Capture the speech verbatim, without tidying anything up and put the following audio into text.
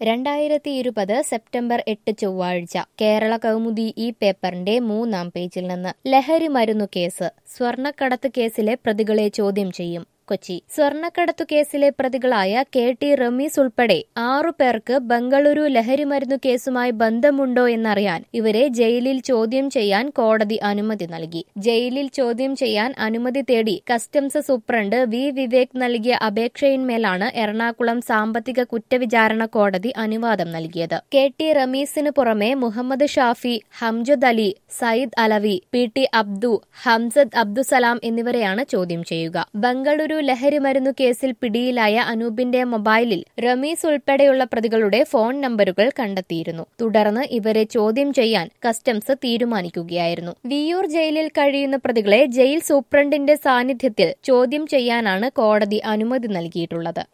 രണ്ടായിരത്തി ഇരുപത് സെപ്റ്റംബർ എട്ട് ചൊവ്വാഴ്ച കേരള കൗമുദി ഈ പേപ്പറിന്റെ മൂന്നാം പേജിൽ നിന്ന് ലഹരി മരുന്നു കേസ് സ്വർണ്ണക്കടത്ത് കേസിലെ പ്രതികളെ ചോദ്യം ചെയ്യും. കൊച്ചി സ്വർണ്ണക്കടത്തു കേസിലെ പ്രതികളായ കെ ടി റമീസ് ഉൾപ്പെടെ ആറു പേർക്ക് ബംഗളൂരു ലഹരിമരുന്നു കേസുമായി ബന്ധമുണ്ടോ എന്നറിയാൻ ഇവരെ ജയിലിൽ ചോദ്യം ചെയ്യാൻ കോടതി അനുമതി നൽകി. ജയിലിൽ ചോദ്യം ചെയ്യാൻ അനുമതി തേടി കസ്റ്റംസ് സൂപ്രണ്ട് വി വിവേക് നൽകിയ അപേക്ഷയിന്മേലാണ് എറണാകുളം സാമ്പത്തിക കുറ്റവിചാരണ കോടതി അനുവാദം നൽകിയത്. കെ ടി റമീസിന് പുറമെ മുഹമ്മദ് ഷാഫി, ഹംജദ് അലി, സയ്യിദ് അലവി, പി ടി അബ്ദു, ഹംസദ് അബ്ദുസലാം എന്നിവരെയാണ് ചോദ്യം ചെയ്യുക. ബംഗളൂരു ലഹരി മരുന്നു കേസിൽ പിടിയിലായ അനൂപിന്റെ മൊബൈലിൽ റമീസ് ഉൾപ്പെടെയുള്ള പ്രതികളുടെ ഫോൺ നമ്പറുകൾ കണ്ടെത്തിയിരുന്നു. തുടർന്ന് ഇവരെ ചോദ്യം ചെയ്യാൻ കസ്റ്റംസ് തീരുമാനിക്കുകയായിരുന്നു. വിയ്യൂർ ജയിലിൽ കഴിയുന്ന പ്രതികളെ ജയിൽ സൂപ്രണ്ടിന്റെ സാന്നിധ്യത്തിൽ ചോദ്യം ചെയ്യാനാണ് കോടതി അനുമതി നൽകിയിട്ടുള്ളത്.